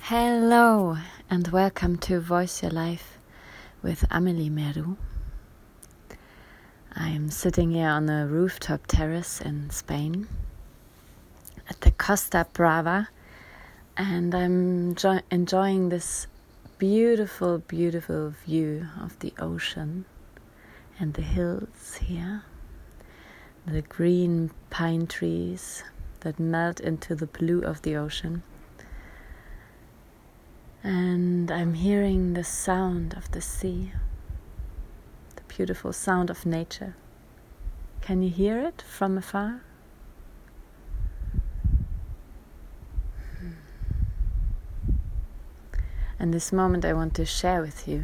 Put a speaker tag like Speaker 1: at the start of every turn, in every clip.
Speaker 1: Hello and welcome to Voice Your Life with Amelie Meru. I'm sitting here on a rooftop terrace in Spain at the Costa Brava, and I'm enjoying this beautiful, beautiful view of the ocean and the hills here, the green pine trees that melt into the blue of the ocean. And I'm hearing the sound of the sea, the beautiful sound of nature. Can you hear it from afar? And this moment I want to share with you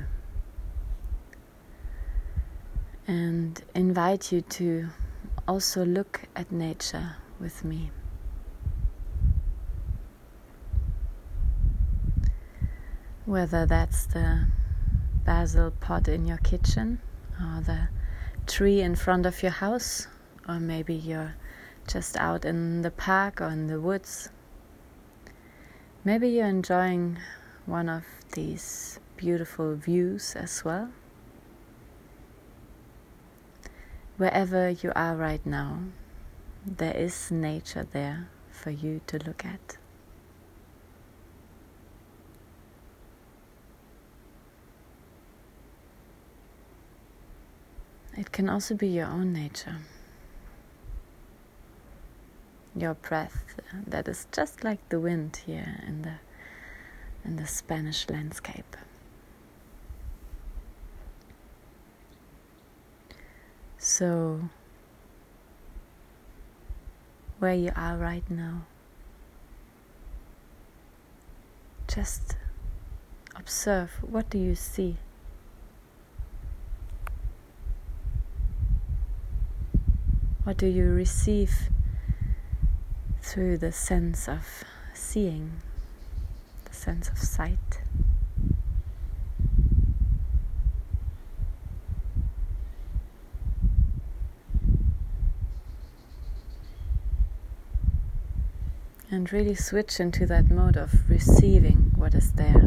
Speaker 1: and invite you to also look at nature with me. Whether that's the basil pot in your kitchen, or the tree in front of your house, or maybe you're just out in the park or in the woods. Maybe you're enjoying one of these beautiful views as well. Wherever you are right now, there is nature there for you to look at. It can also be your own nature, your breath that is just like the wind here in the Spanish landscape. So, where you are right now, just observe. What do you see? What do you receive through the sense of seeing, the sense of sight? And really switch into that mode of receiving what is there.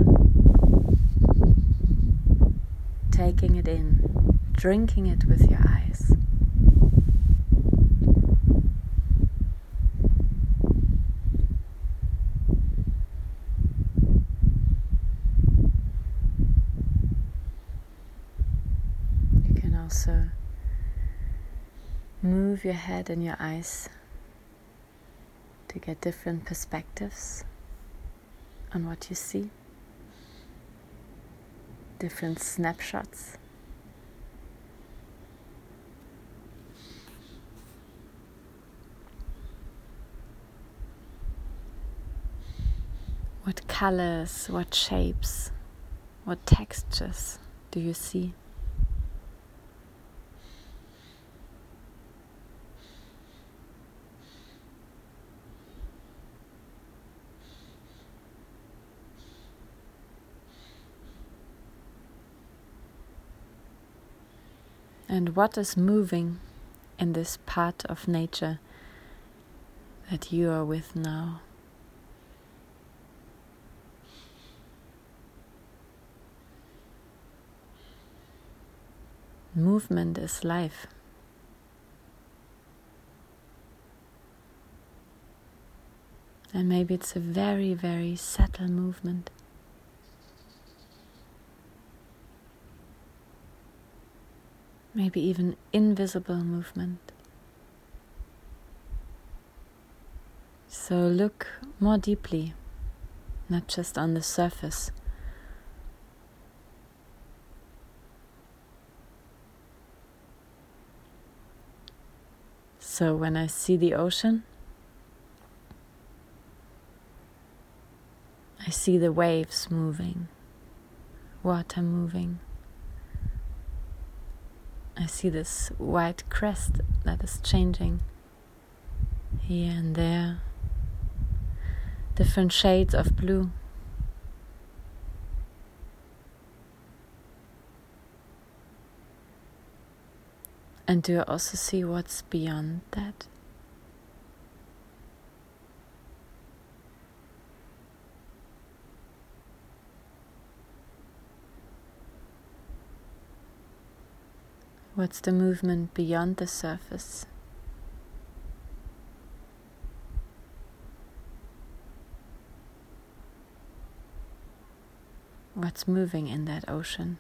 Speaker 1: Taking it in, drinking it with your eyes. Also, move your head and your eyes to get different perspectives on what you see, different snapshots. What colors, what shapes, what textures do you see? And what is moving in this part of nature that you are with now? Movement is life. And maybe it's a very, very subtle movement. Maybe even invisible movement. So look more deeply, not just on the surface. So when I see the ocean, I see the waves moving, water moving. I see this white crest that is changing here and there, different shades of blue. And do you also see what's beyond that? What's the movement beyond the surface? What's moving in that ocean?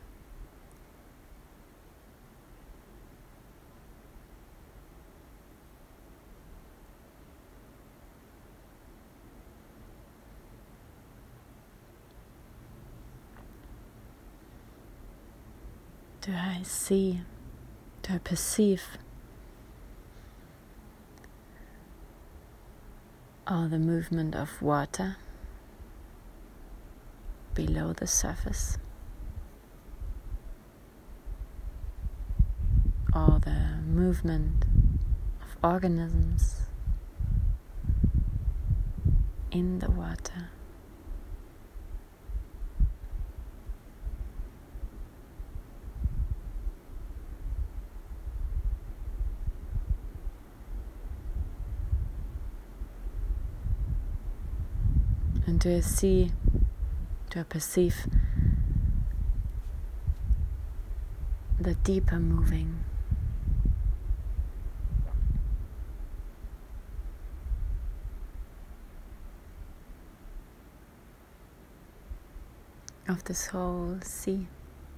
Speaker 1: Do I see? Do I perceive all the movement of water below the surface? All the movement of organisms in the water? And do I perceive the deeper moving of this whole sea?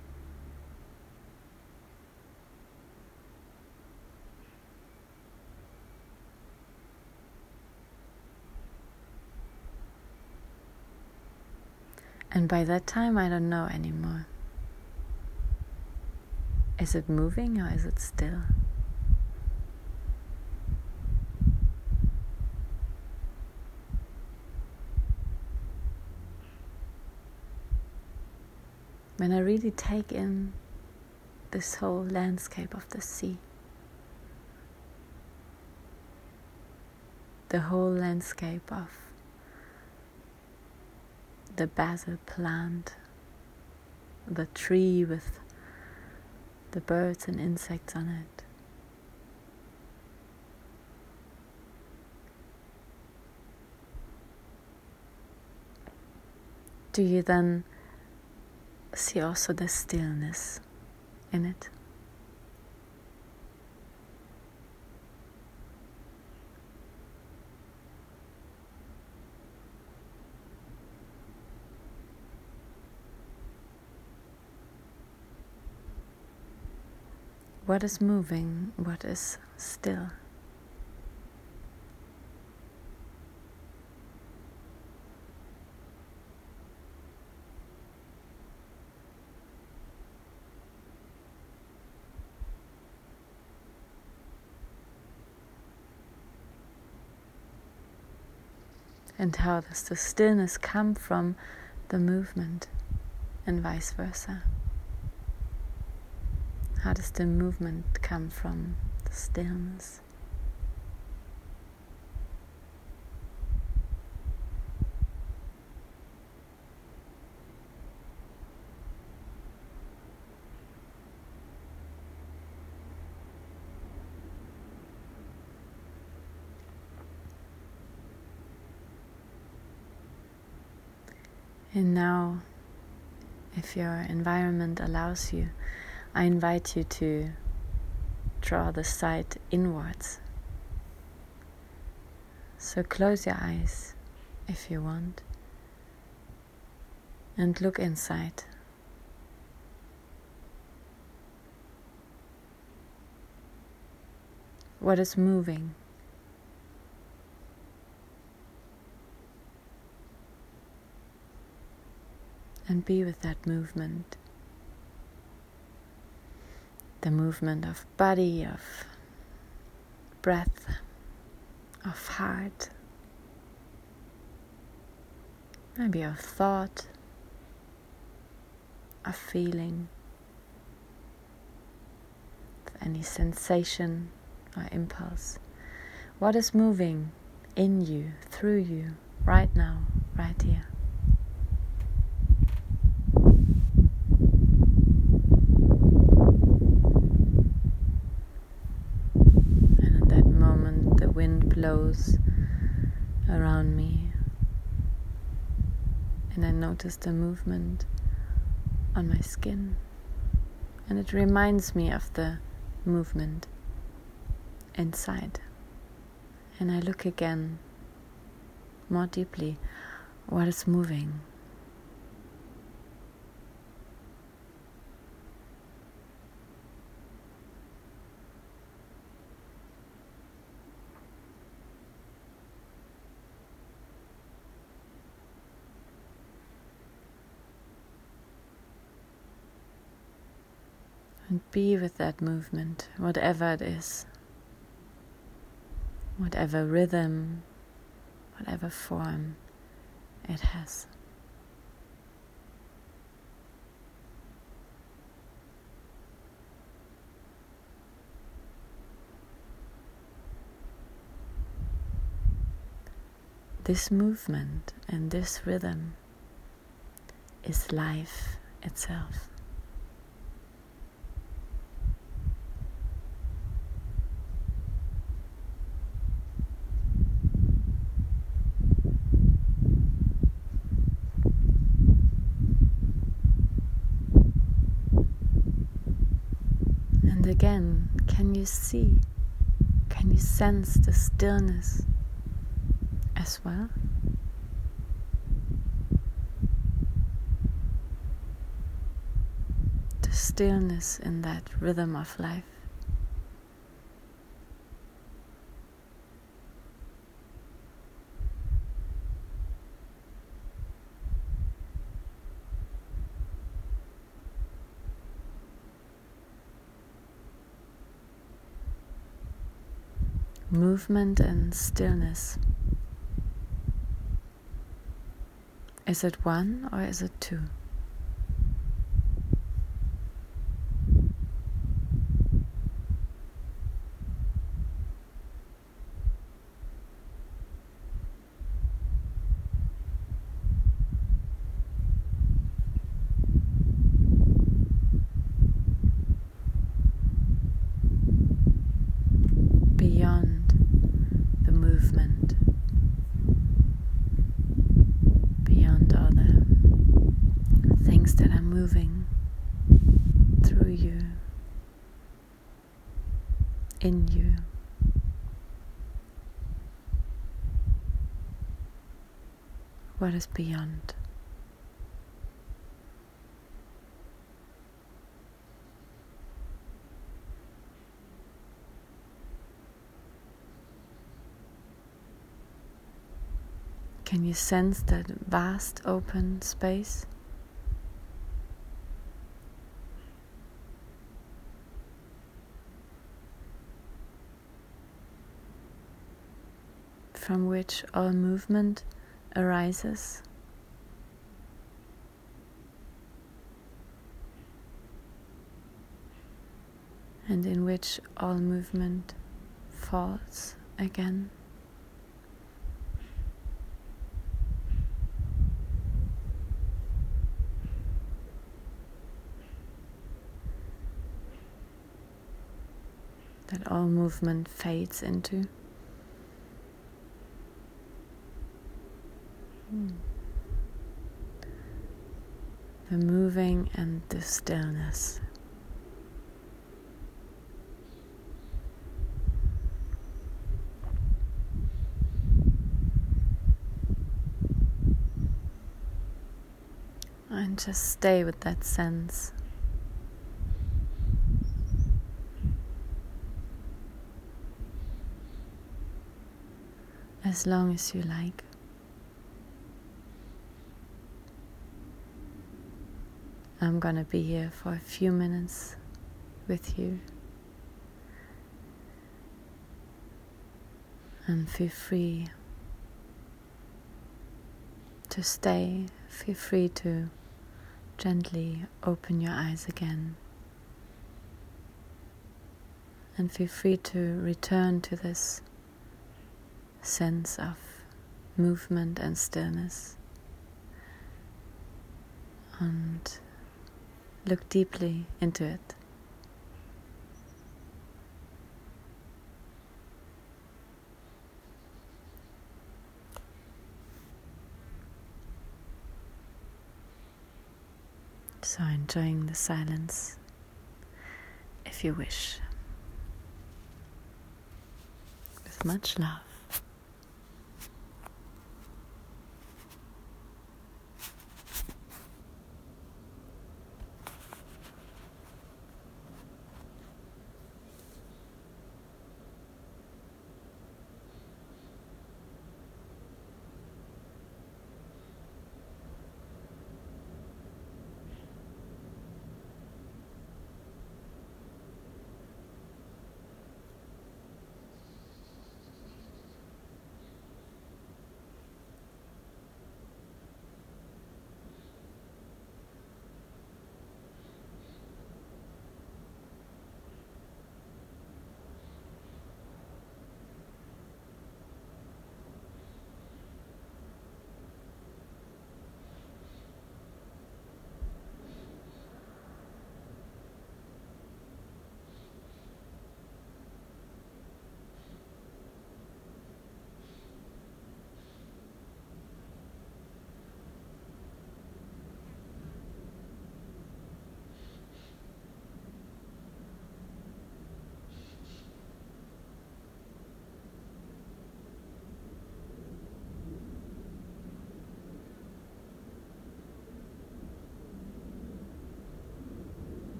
Speaker 1: And by that time, I don't know anymore. Is it moving or is it still? When I really take in this whole landscape of the sea, the whole landscape of the basil plant, the tree with the birds and insects on it. Do you then see also the stillness in it? What is moving? What is still? And how does the stillness come from the movement, and vice versa? How does the movement come from the stillness? And now, if your environment allows you, I invite you to draw the sight inwards. So close your eyes if you want and look inside. What is moving? And be with that movement. The movement of body, of breath, of heart, maybe of thought, of feeling, of any sensation or impulse. What is moving in you, through you, right now, right here? Blows around me, and I notice the movement on my skin, and it reminds me of the movement inside. And I look again more deeply what is moving. And be with that movement, whatever it is, whatever rhythm, whatever form it has. This movement and this rhythm is life itself. And again, can you sense the stillness as well? The stillness in that rhythm of life. Movement and stillness. Is it one or is it two? Beyond the movement, beyond all the things that are moving through you, in you. What is beyond? Can you sense that vast open space? From which all movement arises? And in which all movement falls again? That all movement fades into. The moving and the stillness. And just stay with that sense. As long as you like. I'm gonna be here for a few minutes with you. And feel free to stay. Feel free to gently open your eyes again. And feel free to return to this sense of movement and stillness. And look deeply into it. So enjoying the silence if you wish. with much love.